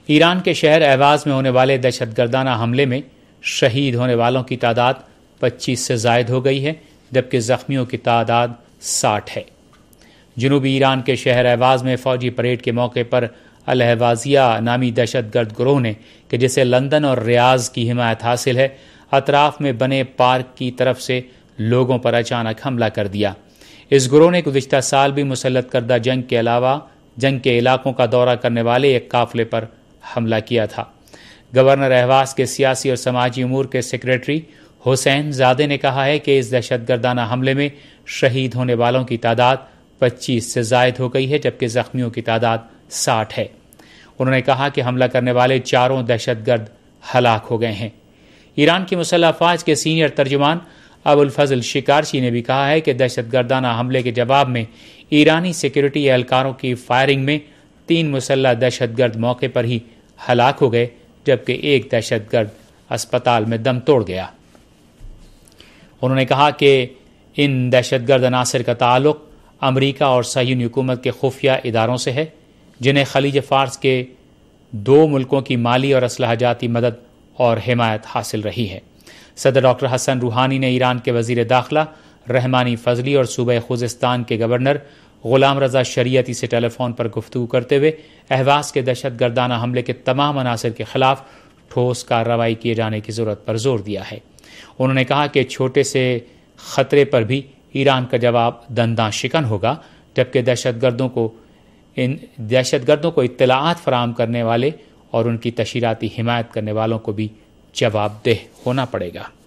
ایران کے شہر ایواز میں ہونے والے دہشت گردانہ حملے میں شہید ہونے والوں کی تعداد 25 سے زائد ہو گئی ہے، جبکہ زخمیوں کی تعداد 60 ہے۔ جنوبی ایران کے شہر ایواز میں فوجی پریڈ کے موقع پر الہوازیہ نامی دہشت گرد گروہ نے، کہ جسے لندن اور ریاض کی حمایت حاصل ہے، اطراف میں بنے پارک کی طرف سے لوگوں پر اچانک حملہ کر دیا۔ اس گروہ نے گزشتہ سال بھی مسلط کردہ جنگ کے علاوہ جنگ کے علاقوں کا دورہ کرنے والے ایک قافلے پر حملہ کیا تھا۔ گورنر ایواز کے سیاسی اور سماجی امور کے سیکریٹری حسین زادے نے کہا ہے کہ اس دہشت گردانہ حملے میں شہید ہونے والوں کی تعداد 25 سے زائد ہو گئی ہے، جبکہ زخمیوں کی تعداد 60 ہے۔ انہوں نے کہا کہ حملہ کرنے والے 4 دہشت گرد ہلاک ہو گئے ہیں۔ ایران کی مسلح افواج کے سینئر ترجمان ابو الفضل شکارچی نے بھی کہا ہے کہ دہشت گردانہ حملے کے جواب میں ایرانی سیکورٹی اہلکاروں کی فائرنگ میں 3 مسلح دہشت گرد موقع پر ہی ہلاک ہو گئے، جبکہ ایک دہشت گرد اسپتال میں دم توڑ گیا۔ انہوں نے کہا کہ ان دہشت گرد عناصر کا تعلق امریکہ اور صہیونی حکومت کے خفیہ اداروں سے ہے، جنہیں خلیج فارس کے 2 ملکوں کی مالی اور اسلحہ جاتی مدد اور حمایت حاصل رہی ہے۔ صدر ڈاکٹر حسن روحانی نے ایران کے وزیر داخلہ رحمانی فضلی اور صوبہ خوزستان کے گورنر غلام رضا شریعتی سے ٹیلی فون پر گفتگو کرتے ہوئے اہواز کے دہشت گردانہ حملے کے تمام عناصر کے خلاف ٹھوس کارروائی کیے جانے کی ضرورت پر زور دیا ہے۔ انہوں نے کہا کہ چھوٹے سے خطرے پر بھی ایران کا جواب دنداں شکن ہوگا، جبکہ دہشت گردوں کو اطلاعات فراہم کرنے والے اور ان کی تشہیراتی حمایت کرنے والوں کو بھی جواب دہ ہونا پڑے گا۔